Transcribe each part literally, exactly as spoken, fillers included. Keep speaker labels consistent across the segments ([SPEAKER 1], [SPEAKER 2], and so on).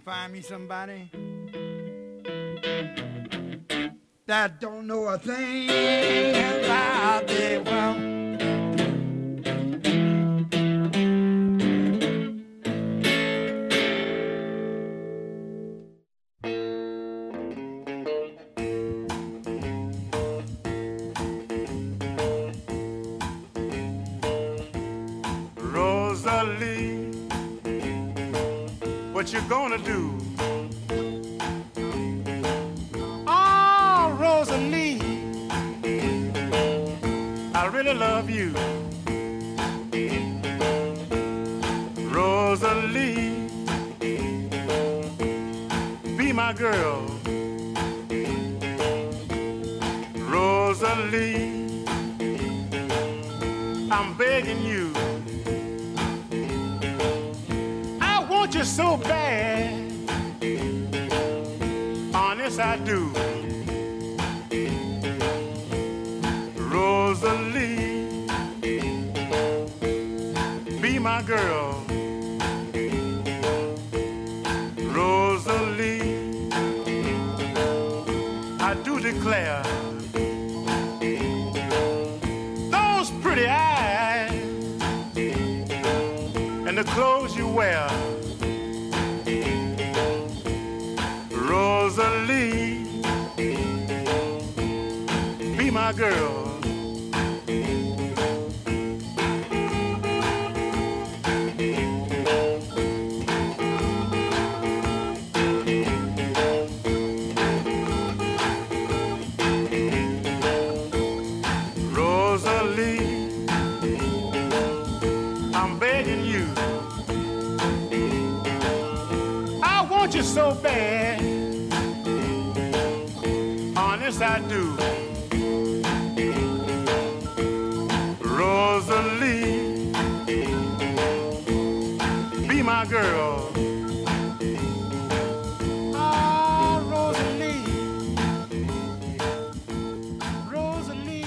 [SPEAKER 1] find me somebody that don't know a thing about the world.
[SPEAKER 2] Rosalie, what you gonna do? Oh, Rosalie, I really love you. Rosalie, be my girl. Rosalie, I'm begging you. I want you so bad. Honest, I do. Rosalie, be my girl. Rosalie, I do declare, those pretty eyes and the clothes you wear, Rosalie, be my girl. Rosalie, I'm begging you. I want you so bad. Honest, I do. Rosalie, be my girl. Ah, Rosalie, Rosalie,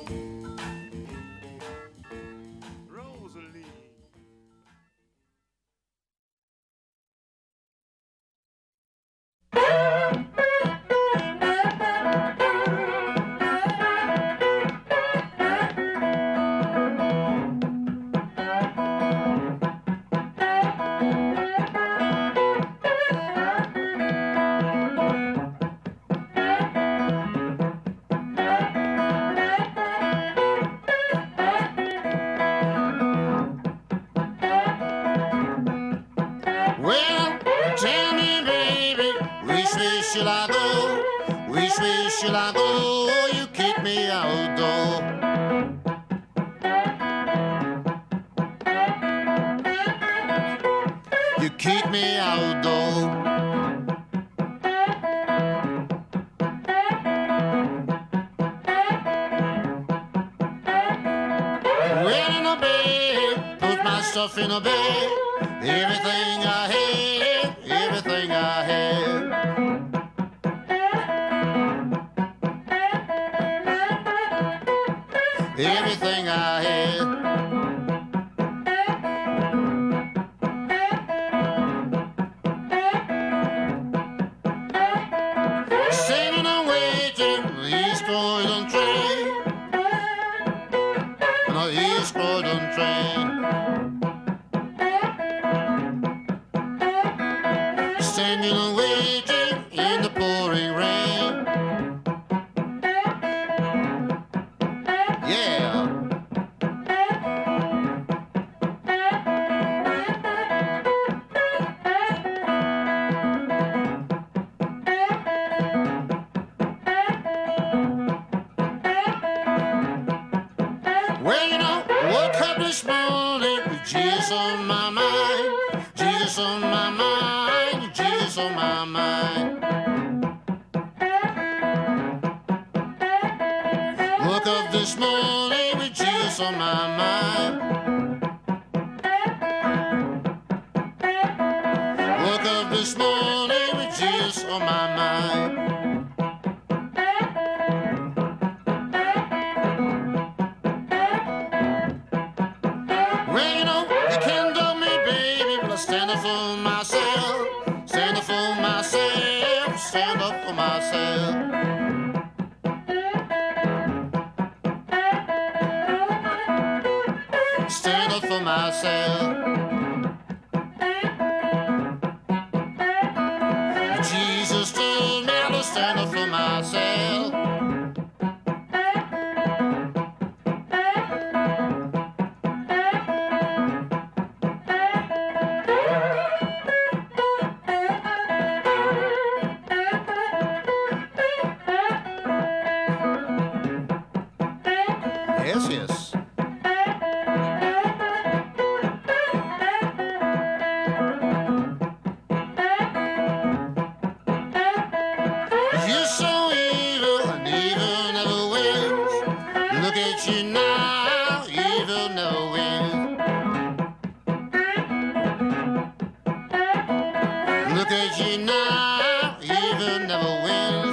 [SPEAKER 2] Rosalie.
[SPEAKER 3] Well, tell me, baby, which way shall I go? Which way shall I go? You kick me out, though. You kick me out, though. Well, in a bed, put my stuff in a bed. Everything I had, everything I had. Everything I had. Sailing away to the East Croydon train. On the East Croydon train. Standing and waiting in the pouring rain. Yeah. Well, you know, woke up this morning with Jesus on my mind. Jesus on my mind. Jesus on my mind. Woke up this morning with Jesus on my mind. Woke up this morning with Jesus on my mind. Well, you know, you can't dump me, baby, but I stand up for myself. stand up for myself, stand up for myself. Stand up for myself. Jesus told me to stand up for myself. Yes, yes. You're so evil and evil never wins. Look at you now, evil never wins. Look at you now, evil never wins.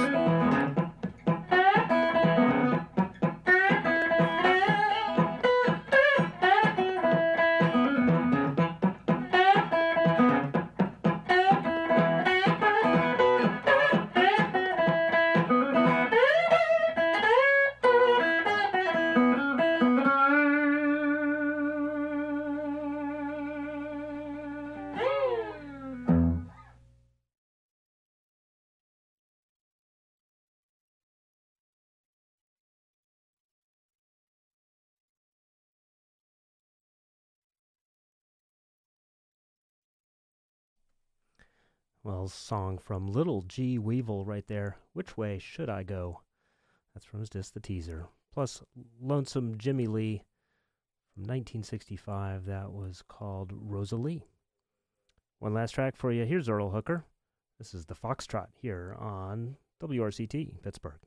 [SPEAKER 4] Well, song from Little G. Weevil right there. Which Way Should I Go? That's from his disc, The Teaser. Plus, Lonesome Jimmy Lee from nineteen sixty-five. That was called Rosalie. One last track for you. Here's Earl Hooker. This is the Foxtrot here on W R C T, Pittsburgh.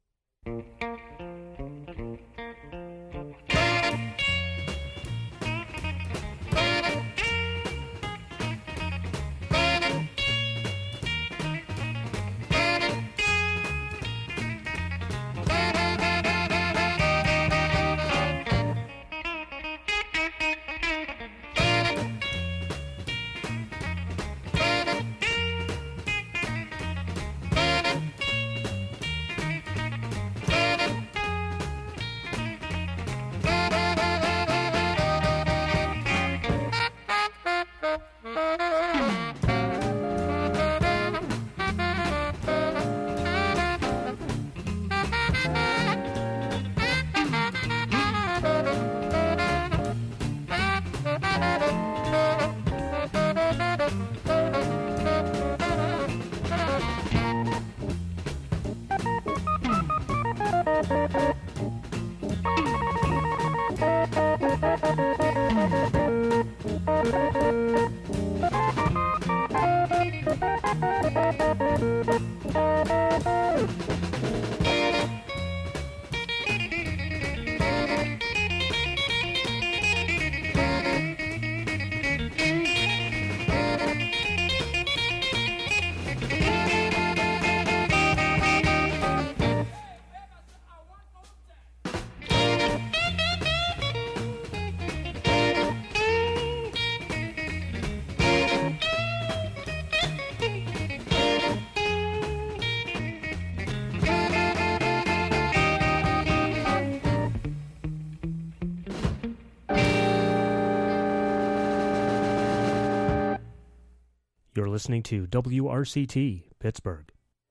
[SPEAKER 4] You're listening to W R C T, Pittsburgh.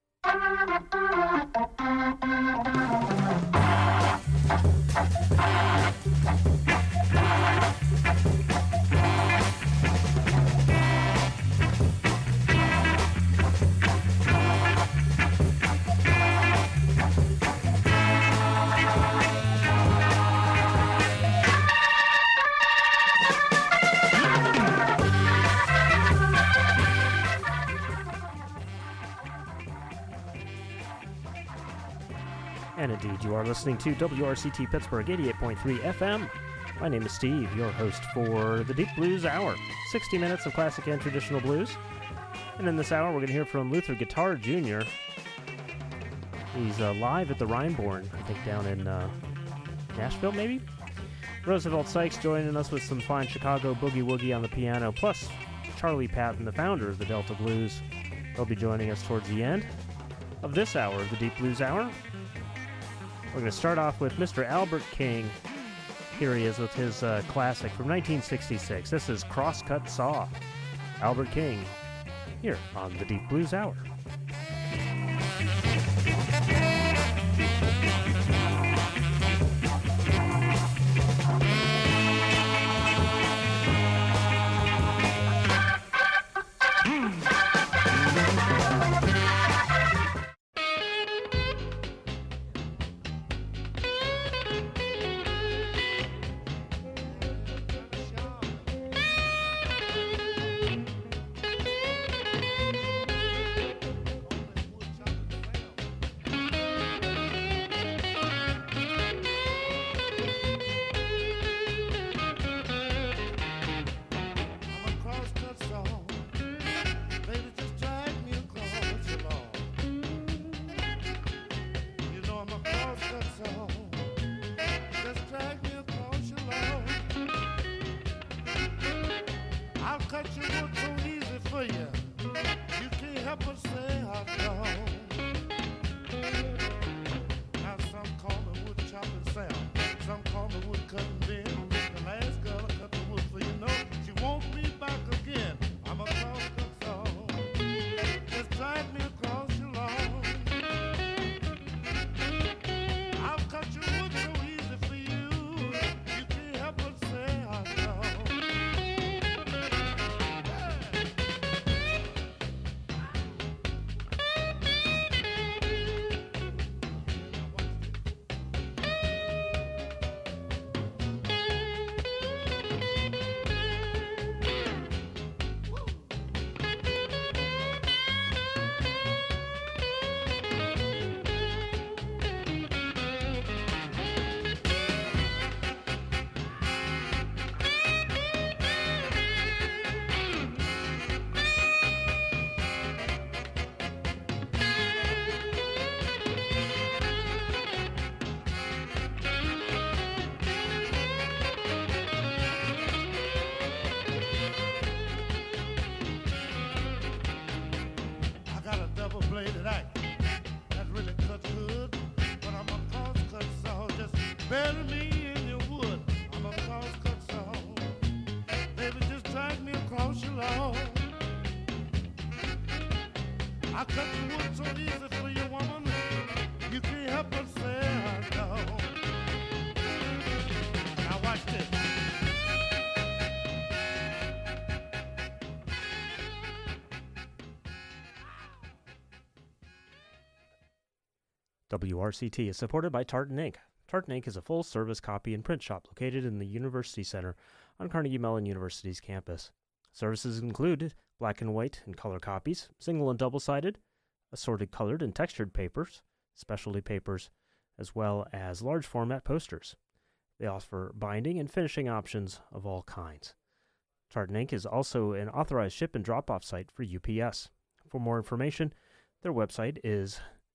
[SPEAKER 4] And indeed, you are listening to W R C T Pittsburgh eighty-eight point three F M. My name is Steve, your host for the Deep Blues Hour. sixty minutes of classic and traditional blues. And in this hour, we're going to hear from Luther Guitar Junior He's uh, live at the Rhineborn, I think down in uh, Nashville, maybe? Roosevelt Sykes joining us with some fine Chicago boogie-woogie on the piano, plus Charlie Patton, the founder of the Delta Blues. They'll be joining us towards the end of this hour of the Deep Blues Hour. We're going to start off with Mister Albert King. Here he is with his uh, classic from nineteen sixty-six. This is Crosscut Saw. Albert King, here on the Deep Blues Hour. W R C T is supported by Tartan Ink. Tartan Ink is a full-service copy and print shop located in the University Center on Carnegie Mellon University's campus. Services include black and white and color copies, single and double-sided, assorted colored and textured papers, specialty papers, as well as large-format posters. They offer binding and finishing options of all kinds. Tartan Ink is also an authorized ship and drop-off site for U P S. For more information, their website is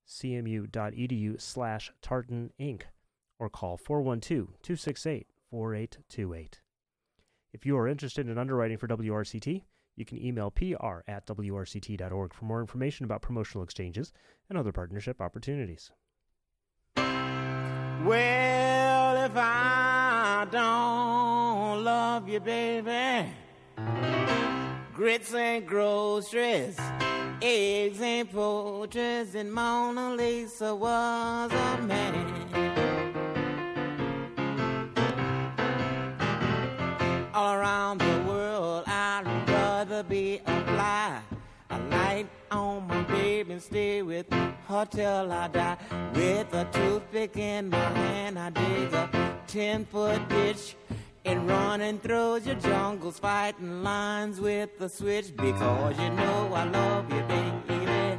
[SPEAKER 4] cmu.edu slash tartan inc or call four one two, two six eight, four eight two eight. If you are interested in underwriting for W R C T, you can email P R at W R C T dot org for more information about promotional exchanges and other partnership opportunities.
[SPEAKER 5] Well, if I don't love you, baby, grits and groceries, eggs and poultry, and Mona Lisa was a man. All around the world, I'd rather be a fly, a light on my baby and stay with her till I die. With a toothpick in my hand, I dig a ten-foot ditch and running through your jungles, fighting lines with the switch, because you know I love you, baby.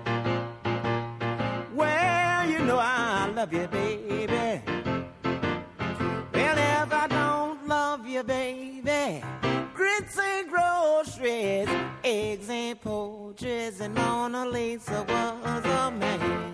[SPEAKER 5] Well, you know I love you, baby. Well, if I don't love you, baby, grits and groceries, eggs and poultry, and Mona Lisa was a man.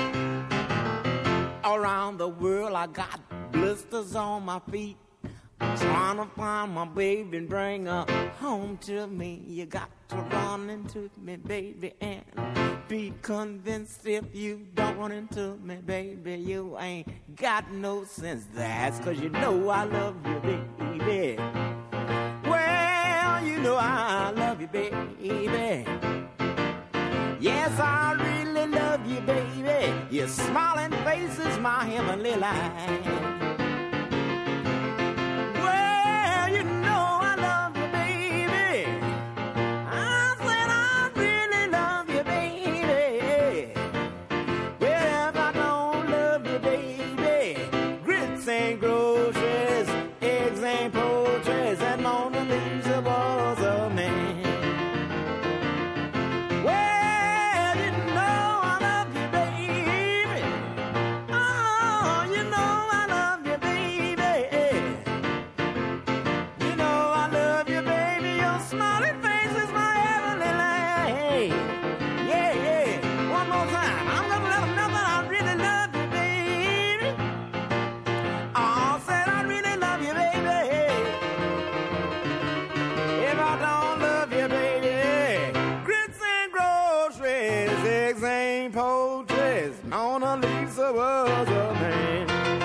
[SPEAKER 5] Around the world I got blisters on my feet, trying to find my baby and bring her home to me. You got to run into me, baby, and be convinced. If you don't run into me, baby, you ain't got no sense. That's 'cause you know I love you, baby. Well, you know I love you, baby. Yes, I really love you, baby. Your smiling face is my heavenly light. Well, you know I love you, baby. I said I really love you, baby. Well, if I don't love you, baby, grits ain't groceries, eggs ain't poultry, and Mona Lisa was a man. Mona Lisa was a man.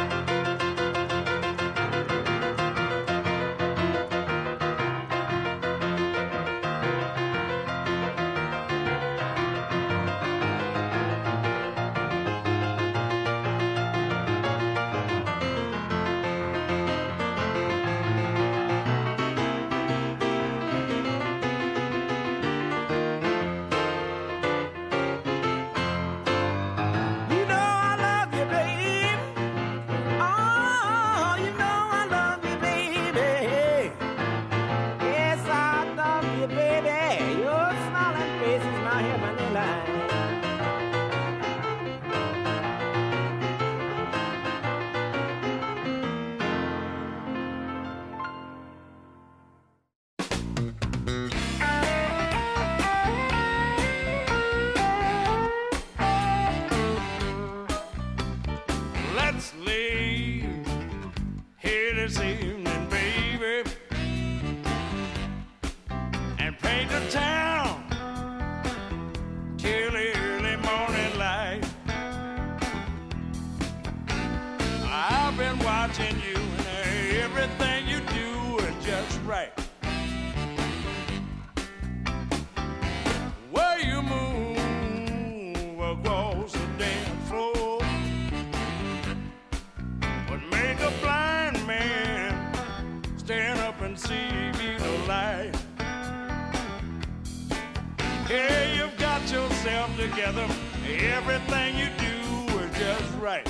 [SPEAKER 6] Together, everything you do is just right.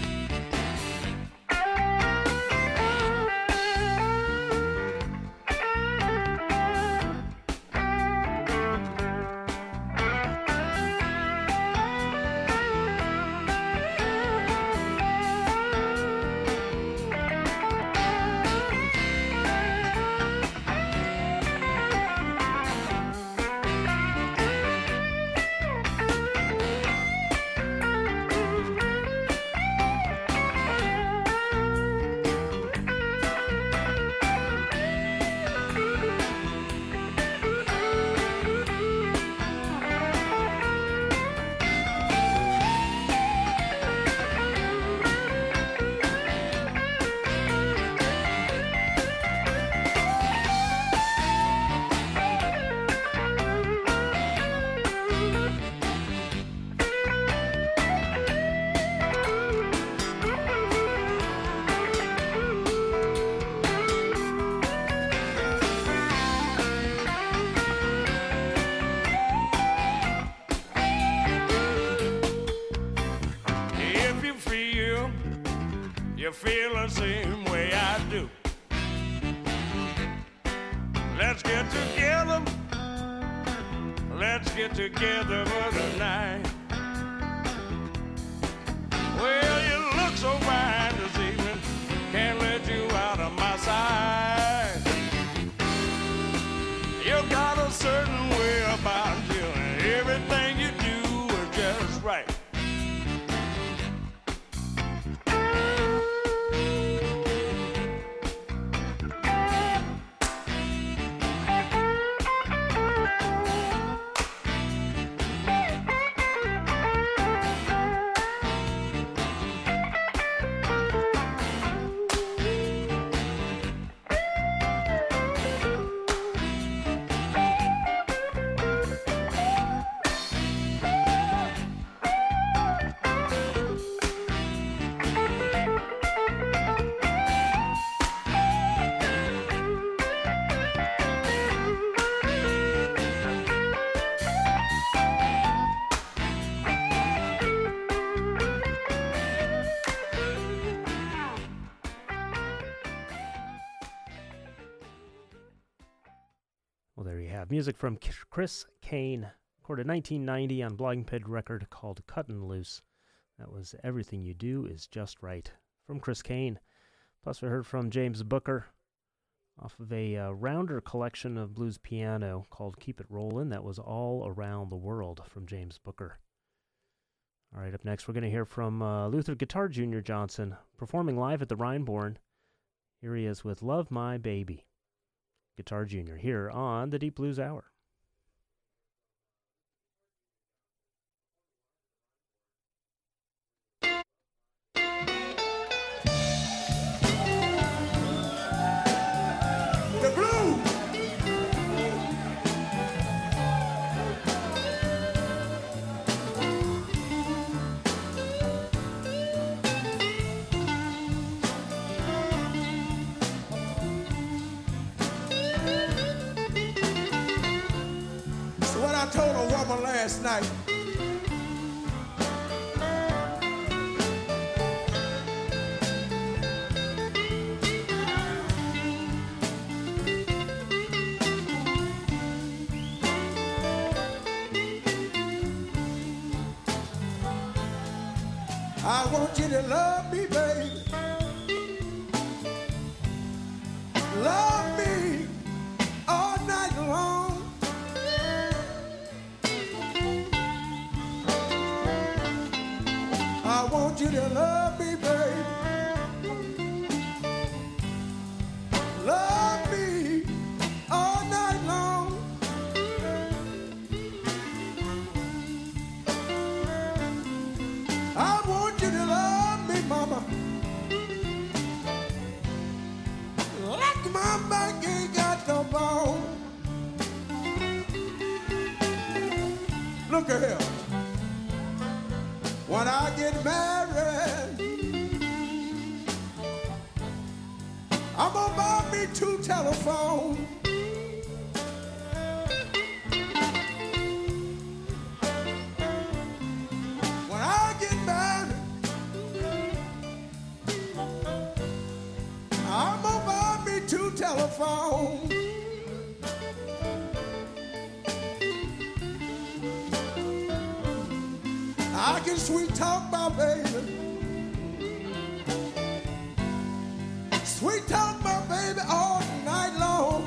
[SPEAKER 6] You feel the same way I do. Let's get together. Let's get together for tonight. Well, you look so fine this evening. Can't let you out of my sight. You got a certain way about you, and everything you do is just right.
[SPEAKER 4] Well, there you have music from Chris Kane, recorded nineteen ninety on Blowing Pig record called Cuttin' Loose. That was Everything You Do Is Just Right from Chris Kane. Plus, we heard from James Booker off of a uh, rounder collection of blues piano called Keep It Rollin'. That was All Around the World from James Booker. All right, up next, we're going to hear from uh, Luther Guitar Junior Johnson, performing live at the Rhineborn. Here he is with Love My Baby. Guitar Junior here on the Deep Blues Hour.
[SPEAKER 7] I told a woman last night, I want you to love me, baby. Love me all night long. I want you to love me, baby. Love me all night long. I want you to love me, mama. Like my back ain't got no bone. Look at here. When I get married, I'm gonna buy me two telephones. When I get married, I'm gonna buy me two telephones. I can sweet talk my baby. Sweet talk my baby all night long.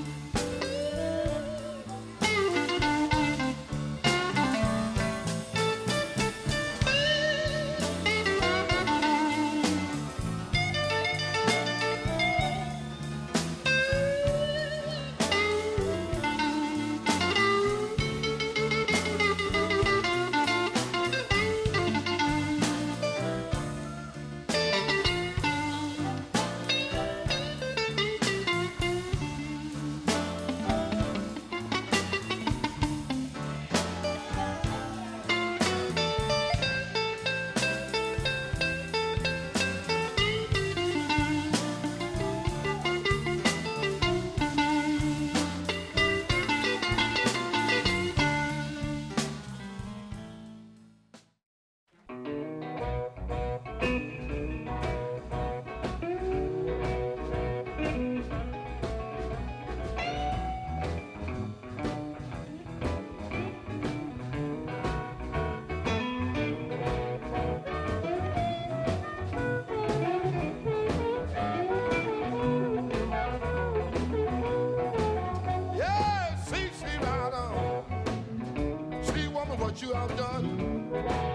[SPEAKER 3] You have done.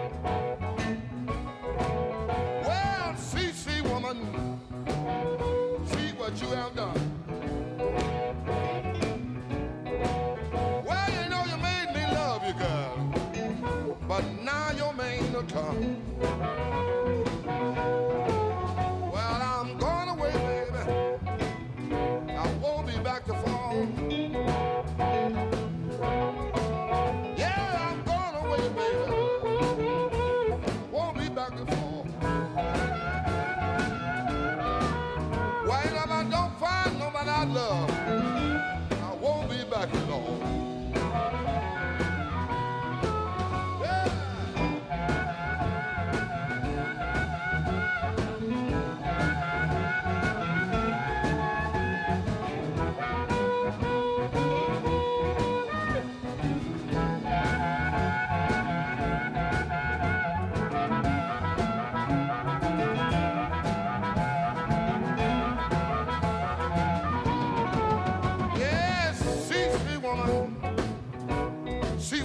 [SPEAKER 3] Well, see, see, woman, see what you have done. Well, you know you made me love you, girl, but now your man will come. Well, I'm going away, baby. I won't be back to fall. I love, I won't be back alone. Yeah.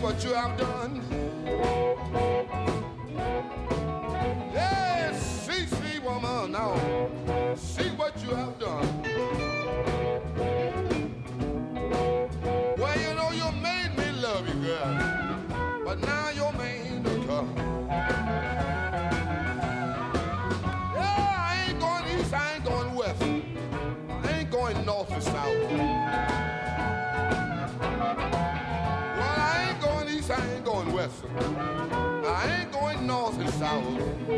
[SPEAKER 8] what you have done. Yeah, see, see, woman, now. See what you have done. Well, you know, you made me love you, girl. But now your man done come. Yeah, I ain't going east, I ain't going west. I ain't going north or south. Well, I ain't going east, I ain't going west. I ain't going north and south.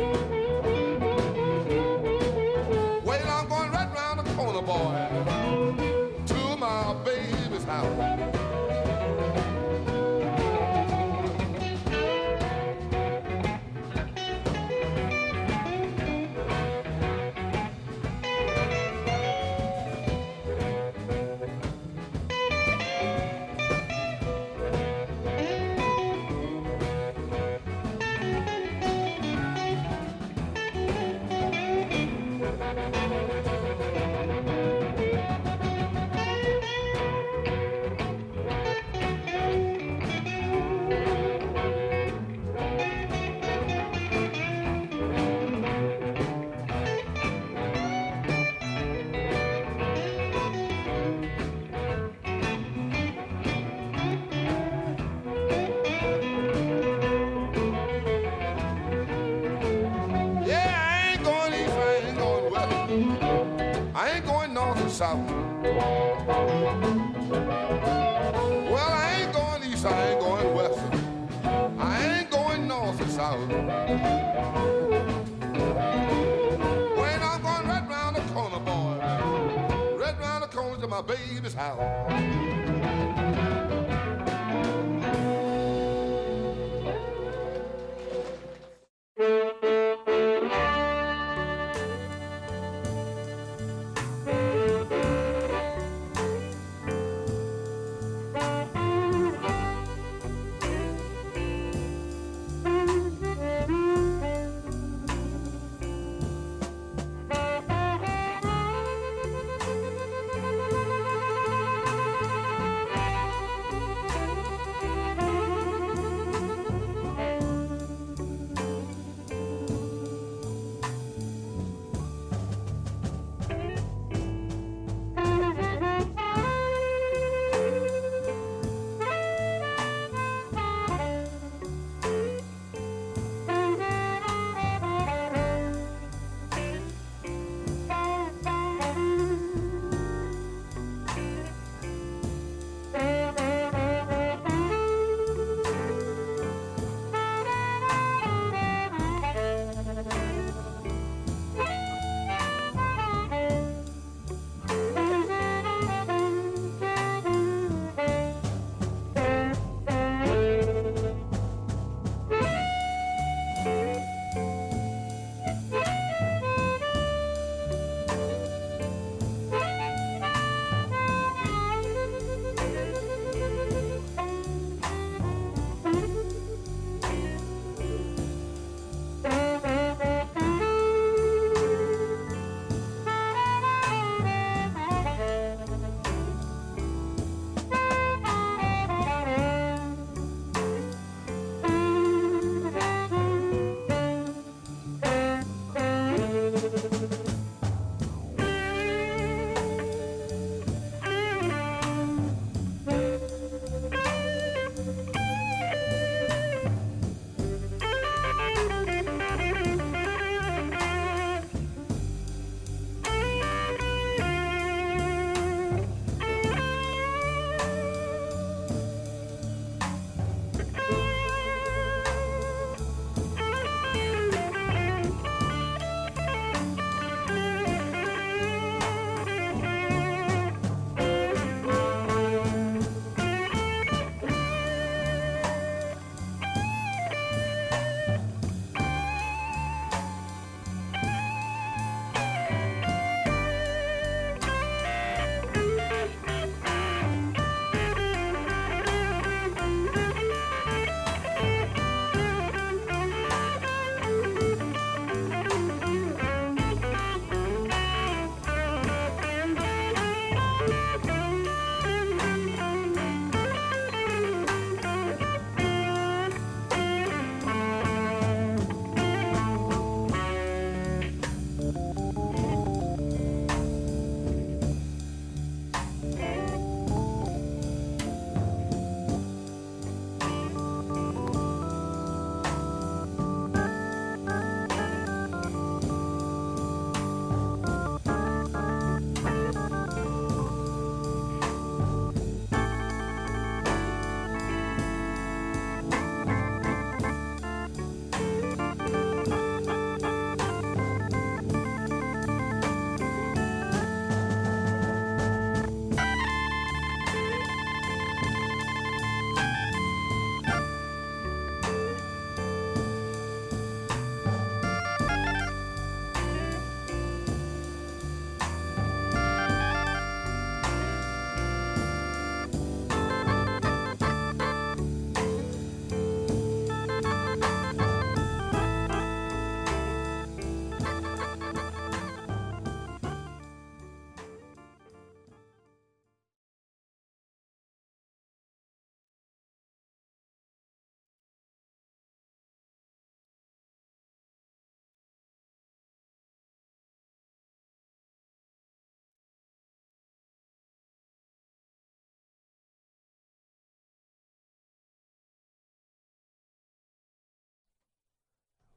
[SPEAKER 8] Well, I'm going right round the corner, boy, to my baby's house. South. Well, I ain't going east, I ain't going west. I ain't going north and south. When I'm going right round the corner, boy, right round the corner to my baby's house.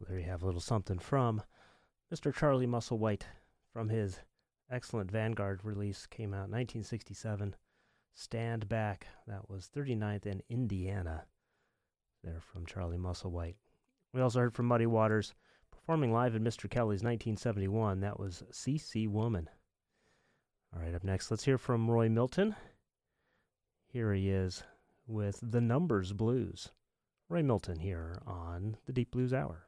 [SPEAKER 4] there you have a little something from Mister Charlie Musselwhite from his excellent Vanguard release, came out in nineteen sixty-seven. Stand Back. That was thirty-ninth in Indiana. There from Charlie Musselwhite. We also heard from Muddy Waters performing live in Mister Kelly's nineteen seventy-one. That was C C Woman. All right, up next, let's hear from Roy Milton. Here he is with The Numbers Blues. Roy Milton here on the Deep Blues Hour.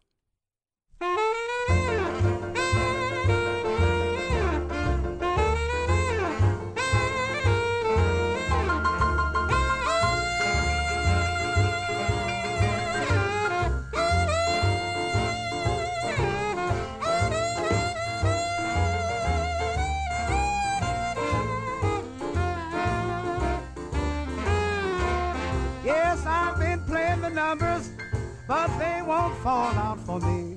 [SPEAKER 1] Yes, I've been playing the numbers, but they won't fall out for me.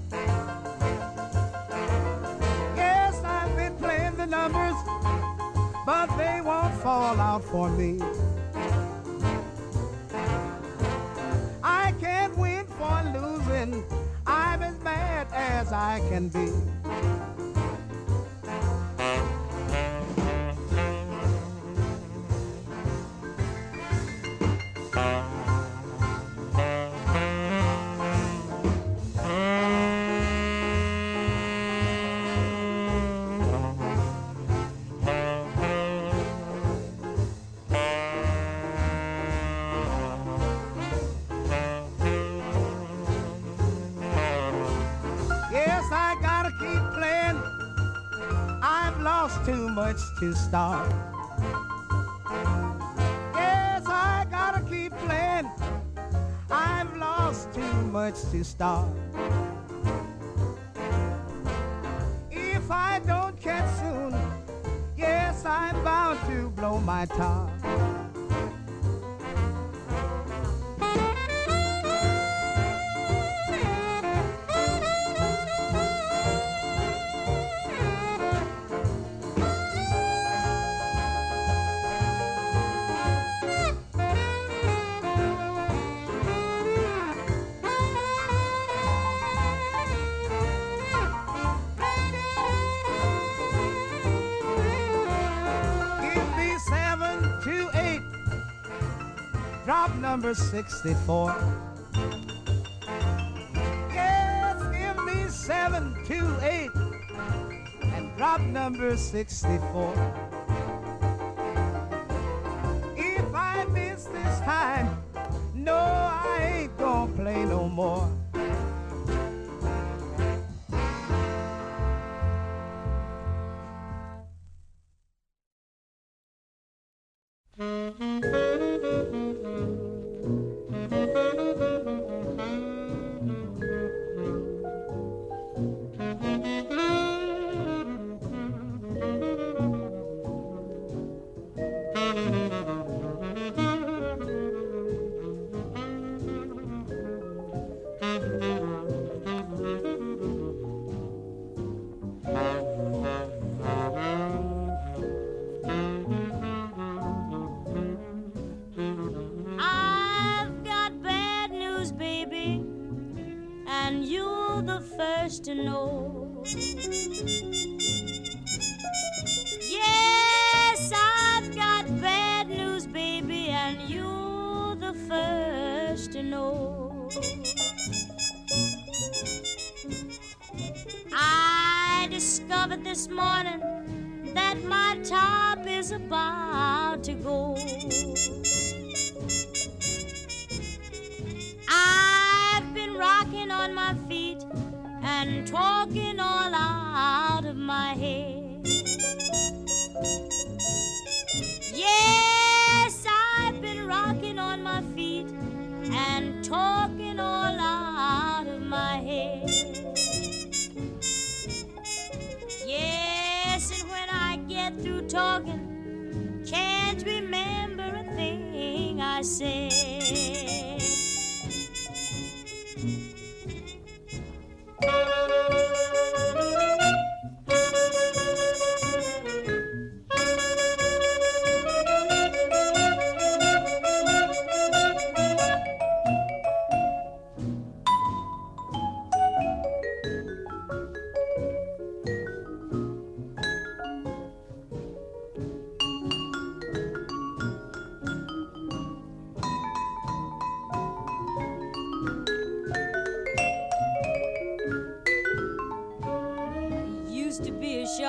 [SPEAKER 1] Yes, I've been playing the numbers, but they won't fall out for me. I can't win for losing. I'm as mad as I can be. Too much to start. Yes, I gotta keep playing. I've lost too much to start. If I don't catch soon, yes, I'm bound to blow my top. Drop number sixty-four. Yes, give me seven, two, eight, and drop number sixty-four. If I miss this time, no, I ain't gonna play no more.
[SPEAKER 9] To know. Yes, I've got bad news, baby, and you're the first to know. I discovered this morning that my top is about to go. I've been rocking on my feet and talking all out of my head. Yes, I've been rocking on my feet and talking all out of my head. Yes, and when I get through talking, can't remember a thing I said.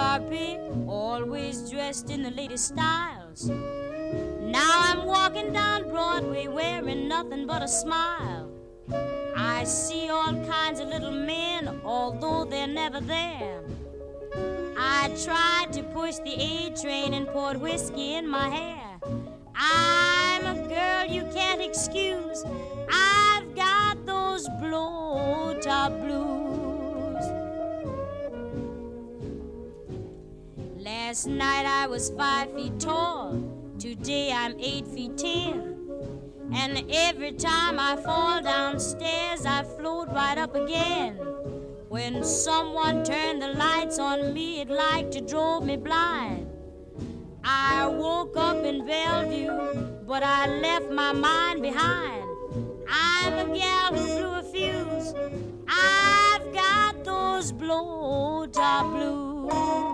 [SPEAKER 9] sharpie, always dressed in the latest styles. Now I'm walking down Broadway wearing nothing but a smile. I see all kinds of little men, although they're never there. I tried to push the A train and poured whiskey in my hair. I'm a girl you can't excuse. I've got those blow-top blues. Last night I was five feet tall. Today I'm eight feet ten. And every time I fall downstairs, I float right up again. When someone turned the lights on me, it like to drove me blind. I woke up in Bellevue, but I left my mind behind. I'm a gal who blew a fuse. I've got those blow-top blues.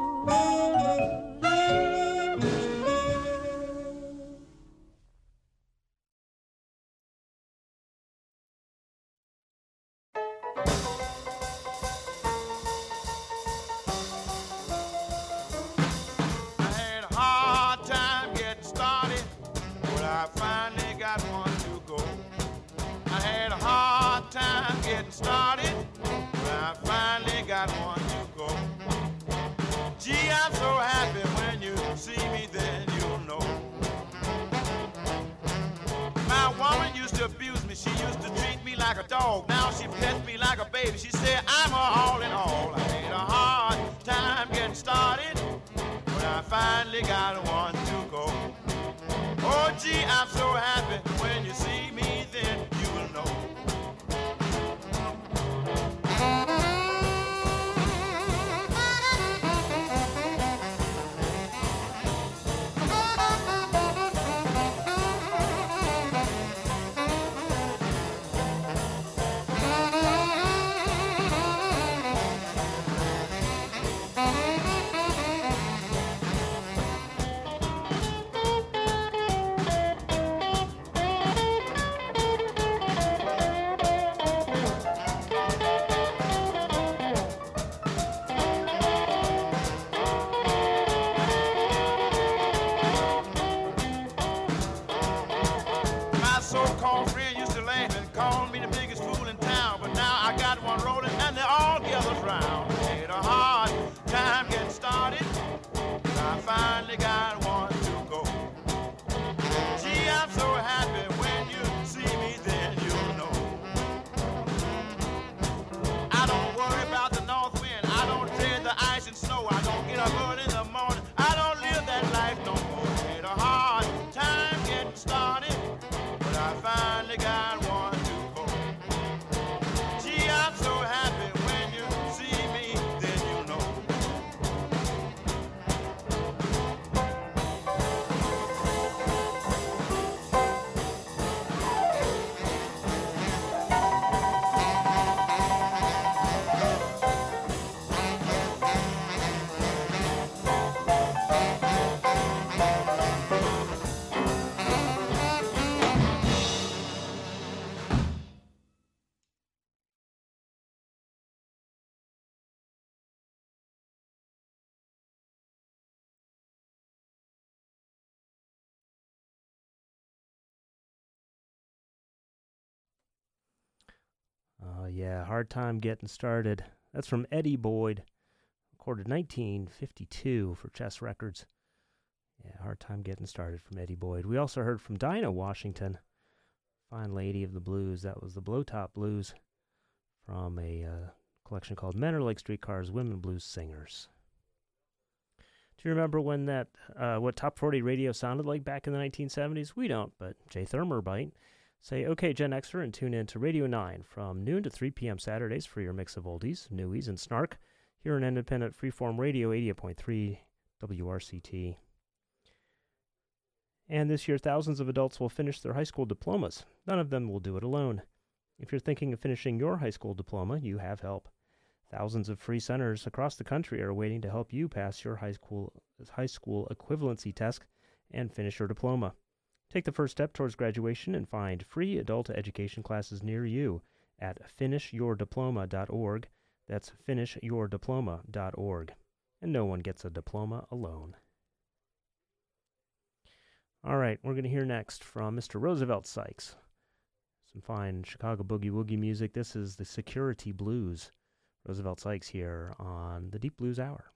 [SPEAKER 6] Started, but I finally got one to go. Gee, I'm so happy when you see me, then you'll know. My woman used to abuse me, she used to treat me like a dog. Now she pets me like a baby, she said I'm her all in all. I had a hard time getting started, but I finally got one to go. Oh gee, I'm so happy when you see me, then you will know.
[SPEAKER 4] Uh, yeah, hard time getting started. That's from Eddie Boyd, recorded nineteen fifty-two for Chess Records. Yeah, hard time getting started from Eddie Boyd. We also heard from Dinah Washington, fine lady of the blues. That was the Blow-Top Blues from a uh, collection called Men Are Like Streetcars, Women Blues Singers. Do you remember when that, uh, what top forty radio sounded like back in the nineteen seventies? We don't, but Jay Thurmer might. Say, okay, Gen Xer, and tune in to Radio nine from noon to three p.m. Saturdays for your mix of oldies, newies, and snark here on independent freeform radio eighty-eight point three W R C T. And this year, thousands of adults will finish their high school diplomas. None of them will do it alone. If you're thinking of finishing your high school diploma, you have help. Thousands of free centers across the country are waiting to help you pass your high school high school equivalency test and finish your diploma. Take the first step towards graduation and find free adult education classes near you at finish your diploma dot org. That's finish your diploma dot org. and no one gets a diploma alone. All right, we're going to hear next from Mister Roosevelt Sykes. Some fine Chicago boogie woogie music. This is the Security Blues. Roosevelt Sykes here on the Deep Blues Hour.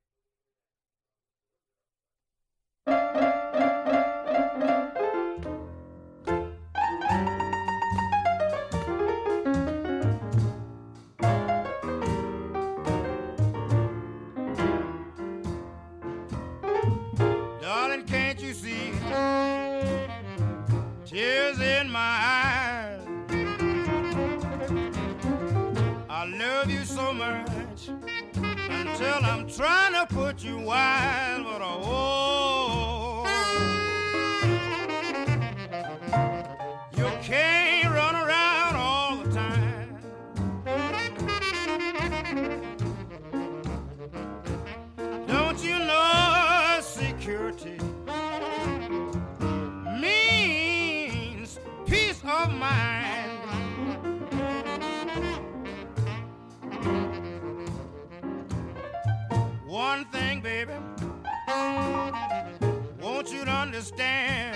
[SPEAKER 6] Darling, can't you see tears in my eyes? I love you so much until I'm trying to put you wild, but oh, you can't run around all the time. Don't you know security means peace of mind? One thing, baby, won't you to understand?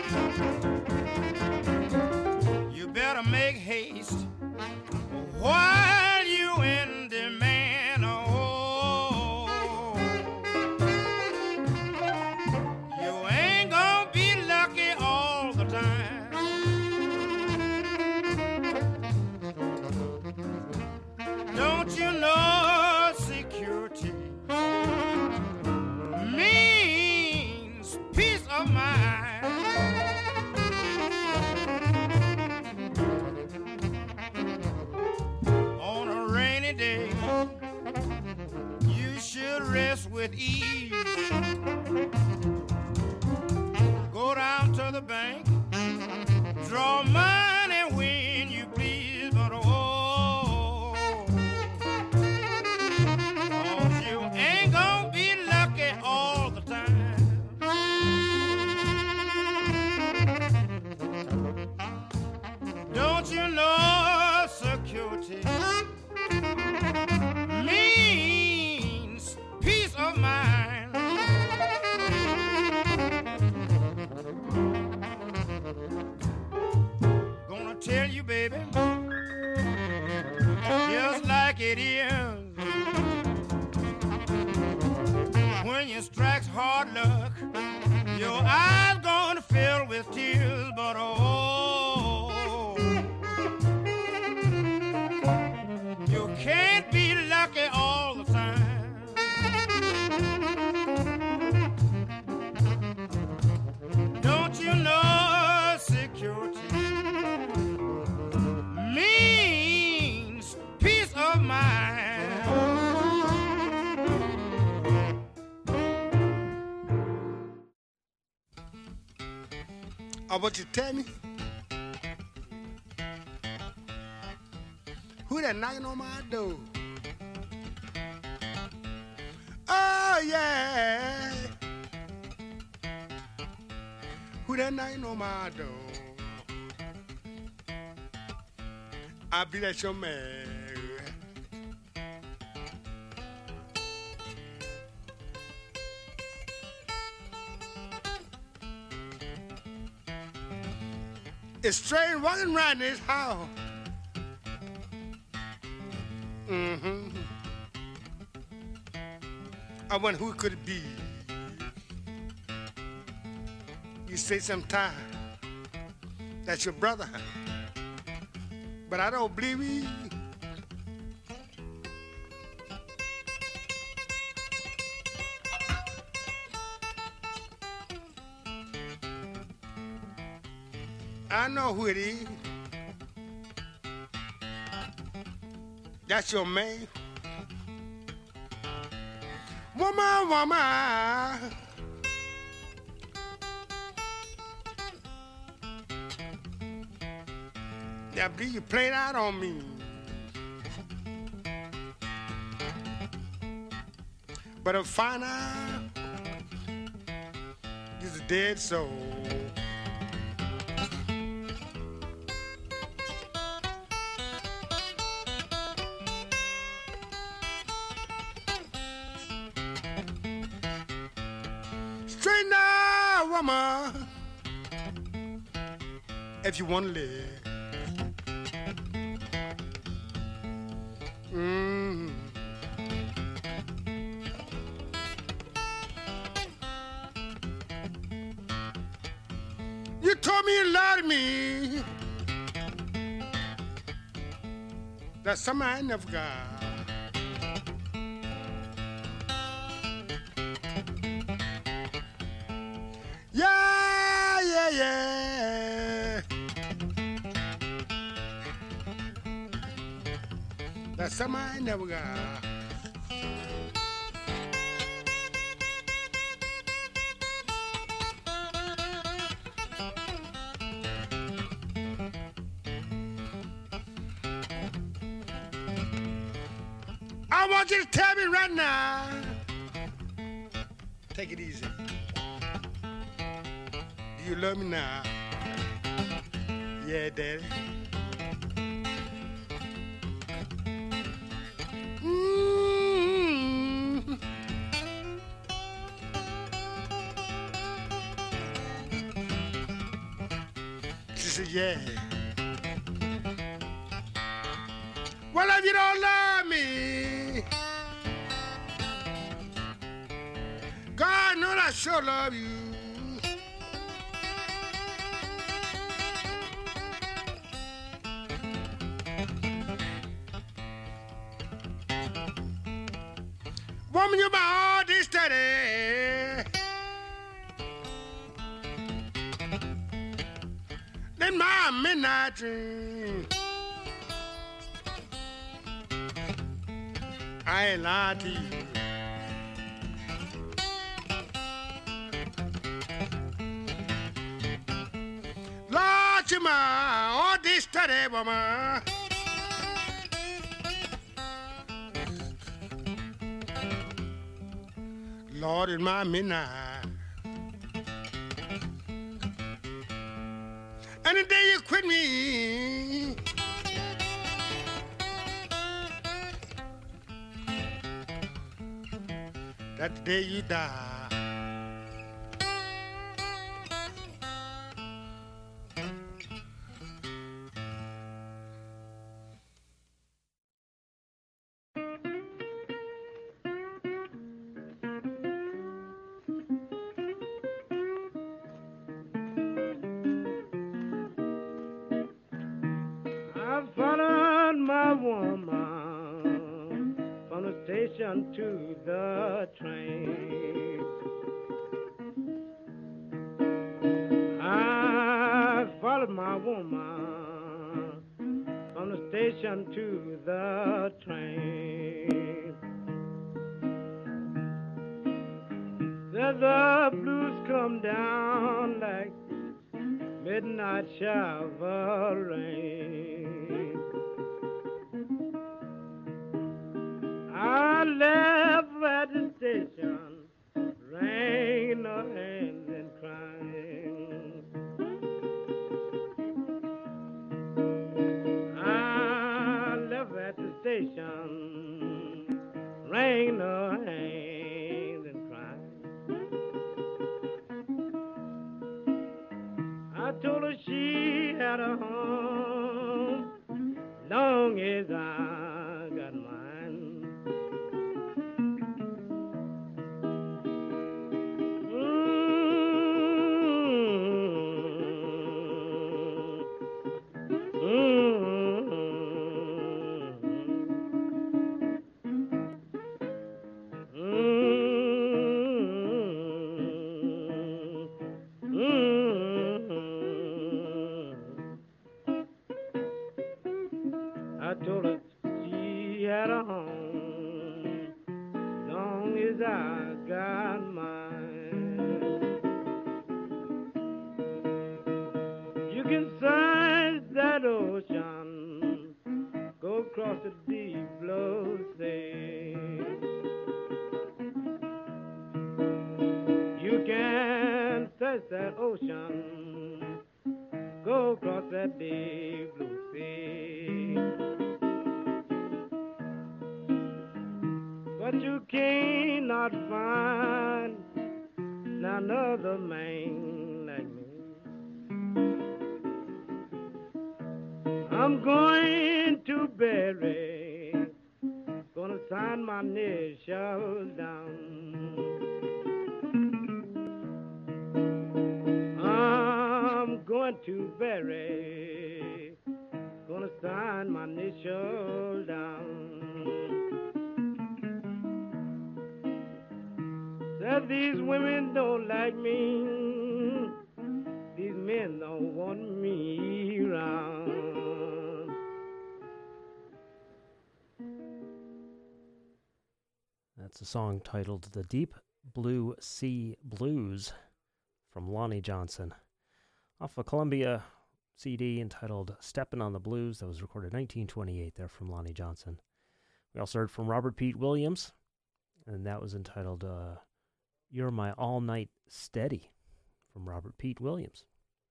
[SPEAKER 6] You better make haste while you in demand. Oh, you ain't gonna be lucky all the time. Don't you know security means peace of mind? On a rainy day, you should rest with ease. Go down to the bank, draw money when you please, but oh, oh, you ain't gonna be lucky all the time. Don't you know security means peace of mind? Gonna tell you, baby, just like it is. When you strikes hard luck, your eyes gonna fill with tears, but oh, you can't be lucky all the time. Don't you know security means peace of mind?
[SPEAKER 2] I want you to tell me who that knocking on my door? Oh yeah, who that knocking on my door? I be that your man. It's strange walking around this house. Mm-hmm. I wonder who could it be. You say sometime that's your brother, but I don't believe it. I know who it is. That's your man. Woman, woman. I believe you played out on me. But I find out you're a dead soul. woman if you want to live. Mm. You told me you loved me. That's something I never got. Yeah, yeah, yeah. That's something I never got. I want you to tell me right now. Take it easy. Do you love me now? Yeah, Daddy. Mm-hmm. She said, yeah. Well, if you don't love me, God knows I sure love you. Woman, you're my all this steady. Then my midnight dream. I ain't lying to you. Lord, you're my all this steady, woman. Lord, in my midnight. And the day you quit me, that's the day you die. To the train, I followed my woman from the station to the train. There's the blues come down like midnight shower rain. I left at the station, wringing her hands and crying. I left at the station, wringing her hands and crying. I told her she had a home, long as I got mine. I told her she had a home, long as I got mine. You can search that ocean, go across the deep blue sea. You can search that ocean, go across that deep blue sea. But you cannot find another man
[SPEAKER 1] I'm going to bury, gonna sign my initials down. I'm going to bury, gonna sign my initials down. Said these women don't like me, these men don't want me around.
[SPEAKER 4] That's a song titled The Deep Blue Sea Blues from Lonnie Johnson, off a Columbia C D entitled Steppin' on the Blues that was recorded in nineteen twenty-eight there from Lonnie Johnson. We also heard from Robert Pete Williams, and that was entitled uh, You're My All-Night Steady from Robert Pete Williams.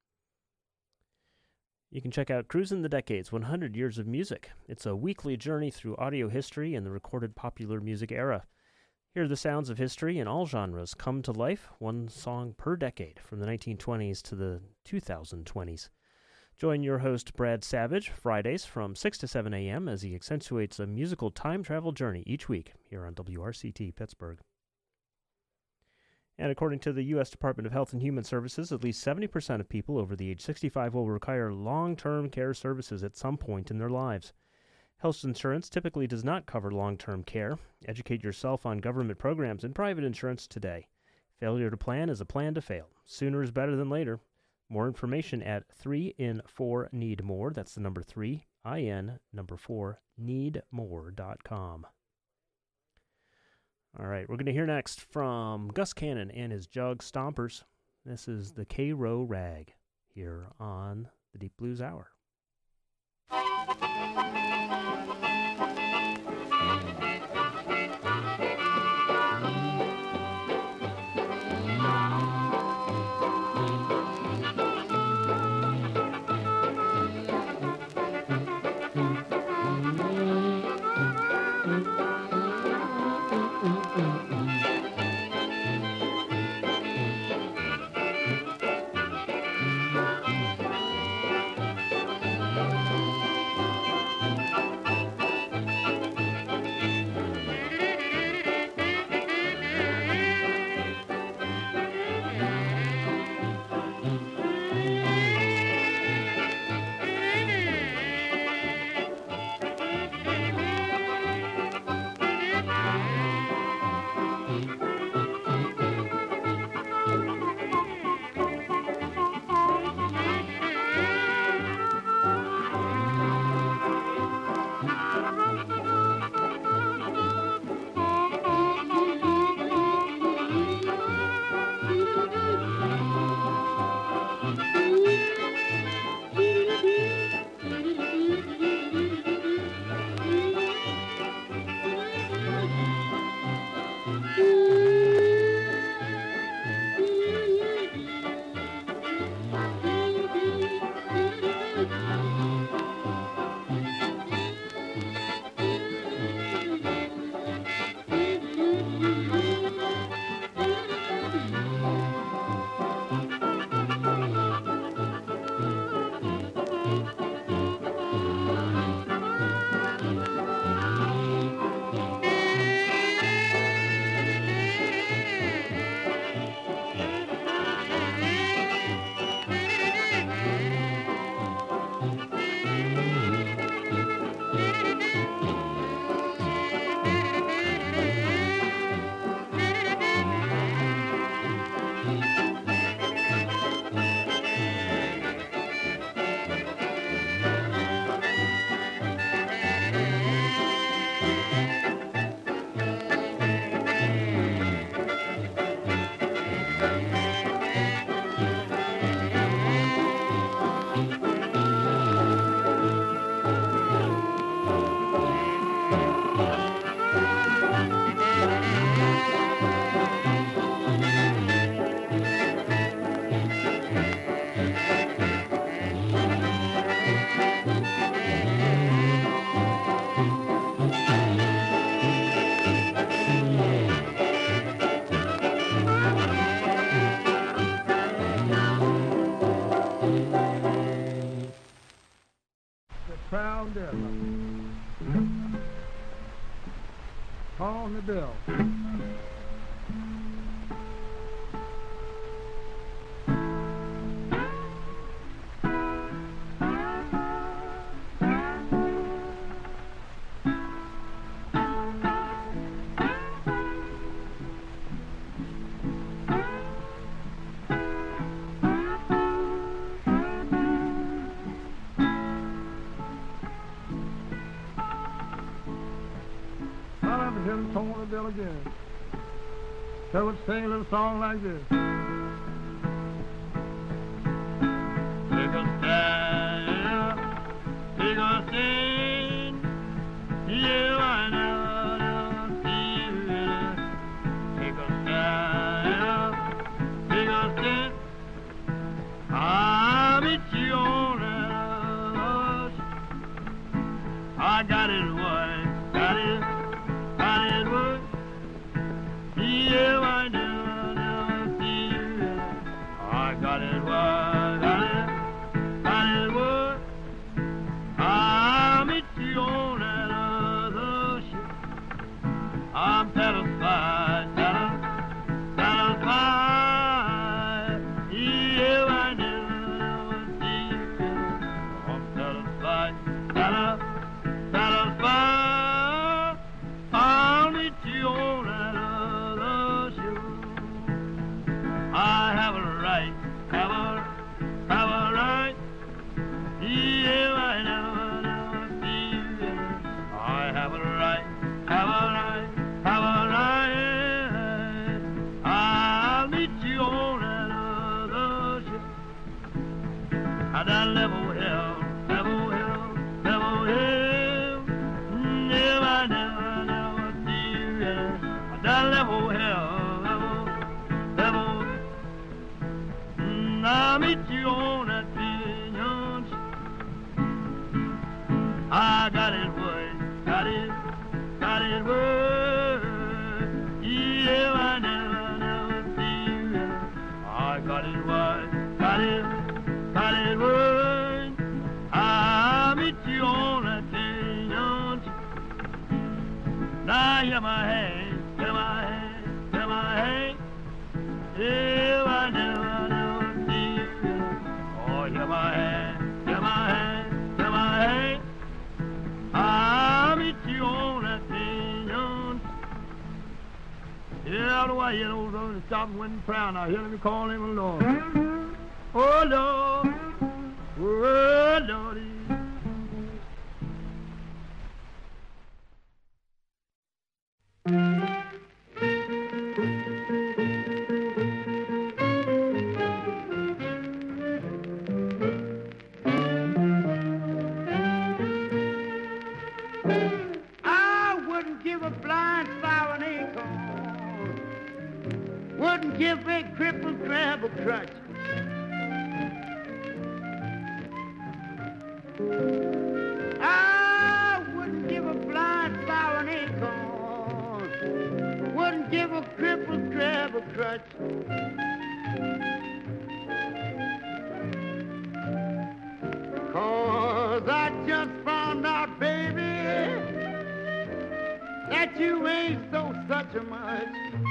[SPEAKER 4] You can check out Cruisin' the Decades, one hundred Years of Music. It's a weekly journey through audio history and the recorded popular music era. Here, the sounds of history in all genres come to life, one song per decade, from the nineteen twenties to the two thousand twenties. Join your host, Brad Savage, Fridays from six to seven a.m. as he accentuates a musical time travel journey each week here on W R C T Pittsburgh. And according to the U S Department of Health and Human Services, at least seventy percent of people over the age sixty-five will require long-term care services at some point in their lives. Health insurance typically does not cover long-term care. Educate yourself on government programs and private insurance today. Failure to plan is a plan to fail. Sooner is better than later. More information at three in four need more. That's the number three, I N, number four, need more dot com. All right, we're going to hear next from Gus Cannon and his Jug Stompers. This is the K-Row Rag here on the Deep Blues Hour.
[SPEAKER 10] Crown Devil. On the bill. Again. So let's sing a little song like this. Take a stand, take a stand. Yeah, I never, never see you again. Take a stand, take a stand. I'll meet you on the I got it, boy, got it, got it, boy. Yeah, I never, never see you. I got it, what, got it, got it, what. I'll meet you on that other ship. I'm satisfied, satisfied, satisfied. Yeah, I never, never see you. I'm satisfied, satisfied, satisfied. I'll meet you on that. I have a right, have a, have a right. Yeah, I never, never see you. I have a right, have a right, have a right. I'll meet you on that other ship. At that level hill, level hill, level hill. Yeah, I never, never see you. At that level hill. I'll meet you on that pinyon. I got it, boy, got it, got it, boy. Yeah, I never, never see you. I got it, boy, got it, got it, boy. I'll meet you on that pinyon. Now hear my hand, hear my hand, hear my hand. Yeah, I never. Hear my hand, hear my hand, hear my hand. I'll meet you on that pinyon. Yeah, out of the way, you know, the stop and win proud. Now, here, let me call him Lord. Oh, Lord, oh, Lordy.
[SPEAKER 11] Give a cripple grab a crutch. I wouldn't give a blind sow an acorn. Wouldn't give a cripple grab a crutch. Cause I just found out, baby, that you ain't so such a much.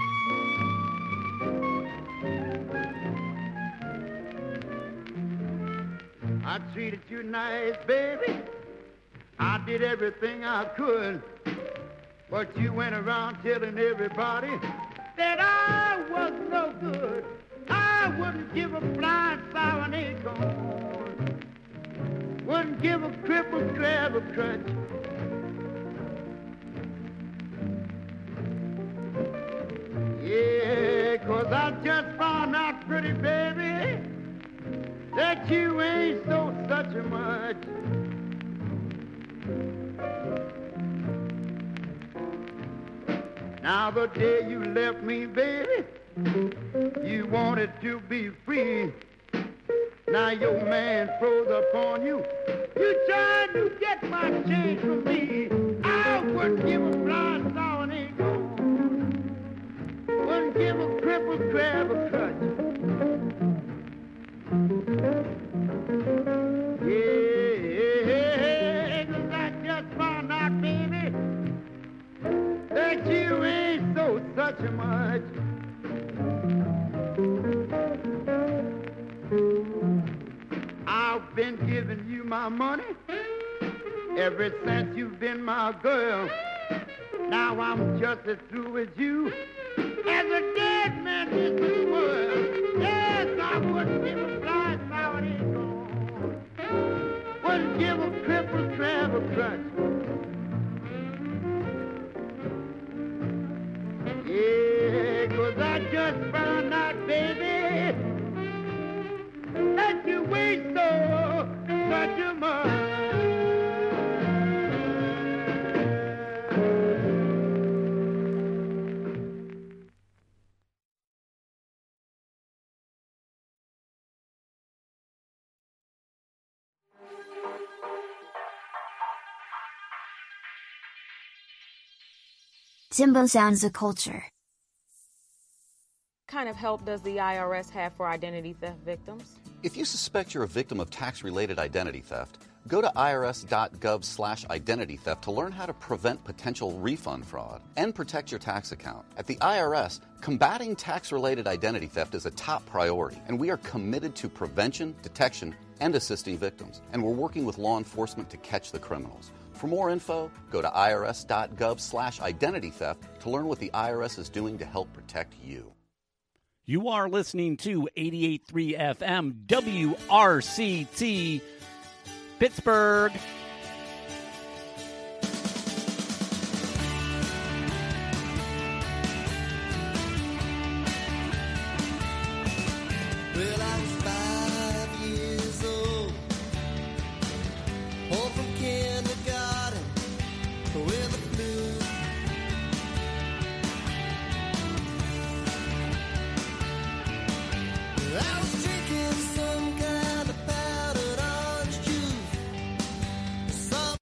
[SPEAKER 11] I treated you nice, baby. I did everything I could. But you went around telling everybody that I was no good. I wouldn't give a blind sow an acorn. Wouldn't give a cripple grab a crutch. Yeah, 'cause I just found out, pretty baby, that you ain't so such a much. Now the day you left me, baby, you wanted to be free. Now your man froze upon you. You tried to get my change from me. I wouldn't give a blind sow an acorn. Wouldn't give a cripple grab a crutch. Yeah, yeah, yeah, I've been giving you my money ever since you've been my girl. Now I'm just as through with you as a dead man is with the world. Yes, I wouldn't give a fly flower gone. Wouldn't give a crippled tramp a crutch. Yeah, 'cause I just found out, baby, that you weigh so such a much.
[SPEAKER 12] Timbo Sounds of Culture.
[SPEAKER 13] What kind of help does the I R S have for identity theft victims?
[SPEAKER 14] If you suspect you're a victim of tax-related identity theft, go to irs.gov slash identity theft to learn how to prevent potential refund fraud and protect your tax account. At the I R S, combating tax-related identity theft is a top priority, and we are committed to prevention, detection, and assisting victims. And we're working with law enforcement to catch the criminals. For more info, go to irs.gov slash identity theft to learn what the I R S is doing to help protect you.
[SPEAKER 15] You are listening to eighty-eight point three F M W R C T Pittsburgh.
[SPEAKER 16] Well, I was five years old, home from kindergarten with the flu. I was drinking some kind of powdered orange juice. Some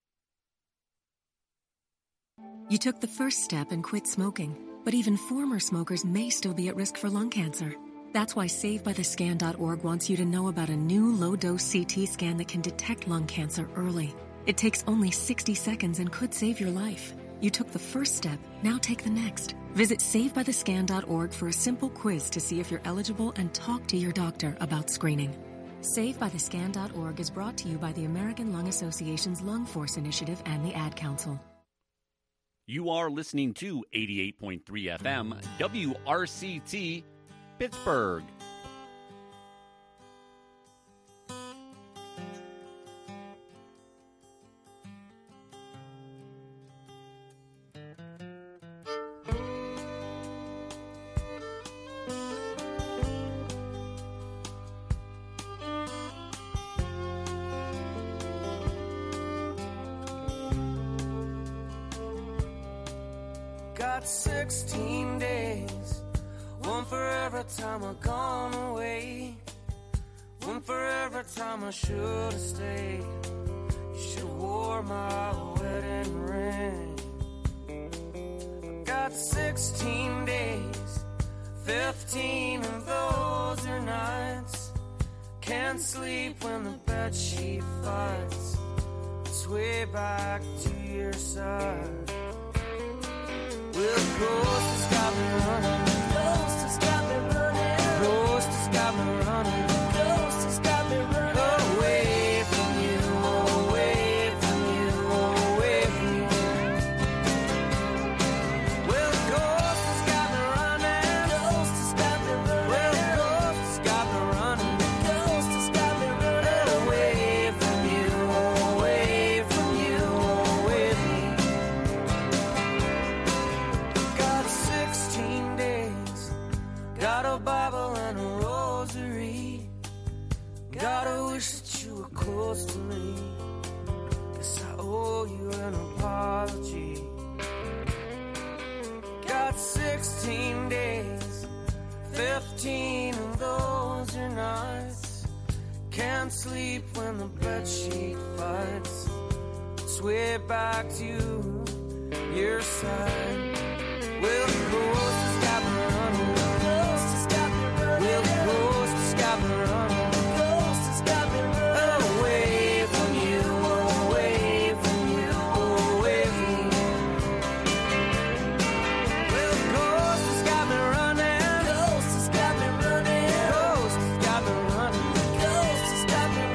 [SPEAKER 17] You took the first step and quit smoking, but even former smokers may still be at risk for lung cancer. That's why save by the scan dot org wants you to know about a new low-dose C T scan that can detect lung cancer early. It takes only sixty seconds and could save your life. You took the first step, now take the next. Visit save by the scan dot org for a simple quiz to see if you're eligible and talk to your doctor about screening. save by the scan dot org is brought to you by the American Lung Association's Lung Force Initiative and the Ad Council.
[SPEAKER 15] You are listening to eighty-eight point three F M W R C T Pittsburgh.
[SPEAKER 18] Got sixteen days, one for every time I've gone away, one for every time I should have stayed. You should have wore my wedding ring. I got sixteen days, fifteen of those are nights. Can't sleep when the bedsheet fights. It's way back to your side. Well, the ghost has got me running. The ghost has got me running. The ghost has got me running. The ghost has got me running. Away from you, away from you, away from you. Well, the ghost has got me running. The ghost has got me running. Well, the ghost has got me running. The ghost has got me running. Away from you, away from you, away from you. sixteen days, got a Bible and a rosary. Gotta wish that you were close to me. Guess I owe you an apology. Got sixteen days, fifteen of those are nights. Can't sleep when the bedsheet fights. Sway back to your side. Well, the ghost has got me running. The ghost has got me running. Well, the ghost has got me running. The ghost has got me running. Away from you, away from you, away from you. Well, the ghost has got me running. The ghost has got me running. The ghost has got me running. The ghost has got me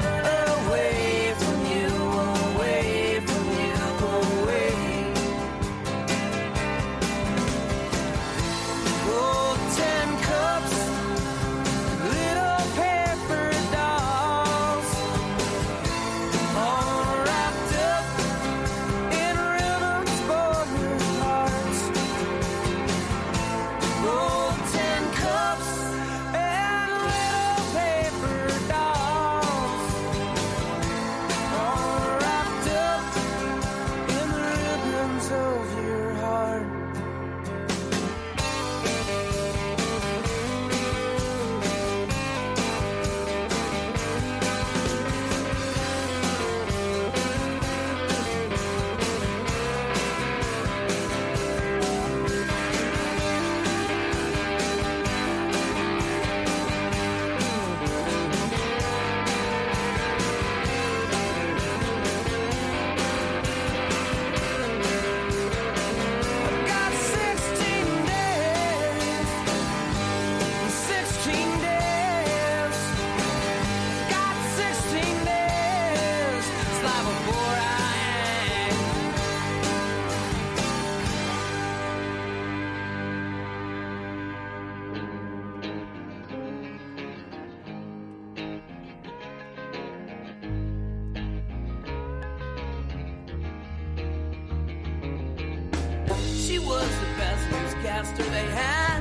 [SPEAKER 18] disaster they had.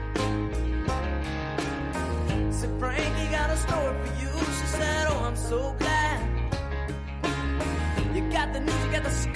[SPEAKER 18] Said, Frankie got a story for you. She said, oh, I'm so glad. You got the news, you got the scoop.